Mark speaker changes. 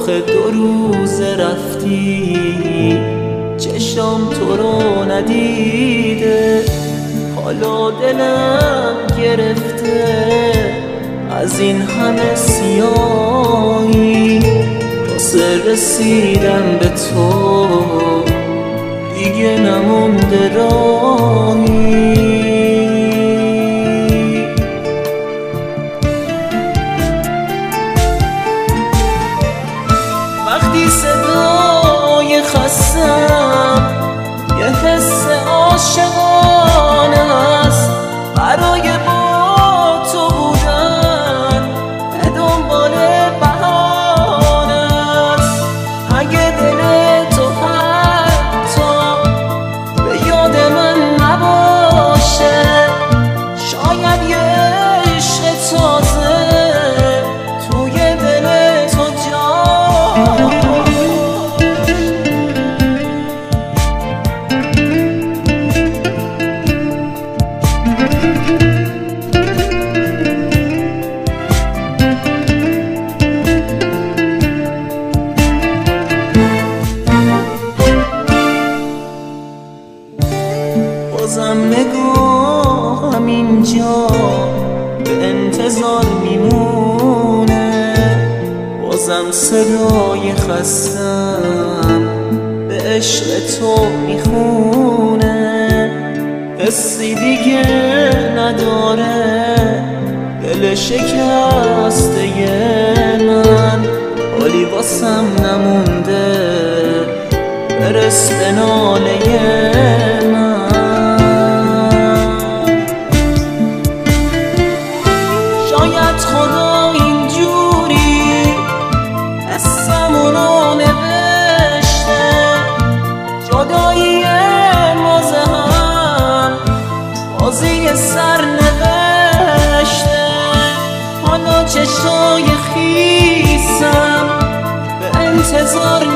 Speaker 1: آخه 2 روز رفتی چشم تو رو ندیده، حالا دلم گرفته از این همه سیاهی. واسه رسیدن به تو دیگه نمونده راهی. وقتی صدای خستم یه حس عاشقانه است، برای با تو بودن به دنبال بهانه است. اگه دل تو حتی به یاد من نباشه، شاید یه عشق تازه توی دل تو جا. بازم نگاهم اینجا به انتظار میمونه، بازم صدای خستم به عشق تو میخونه. حسی دیگه نداره دل شکسته من، حالی واسم نمونده برس به ناله من. شاید خدا اینجوری اسمونو نوشته، جدایی مازه هم بازی سر نوشته. حالا چشای خیسم به انتظار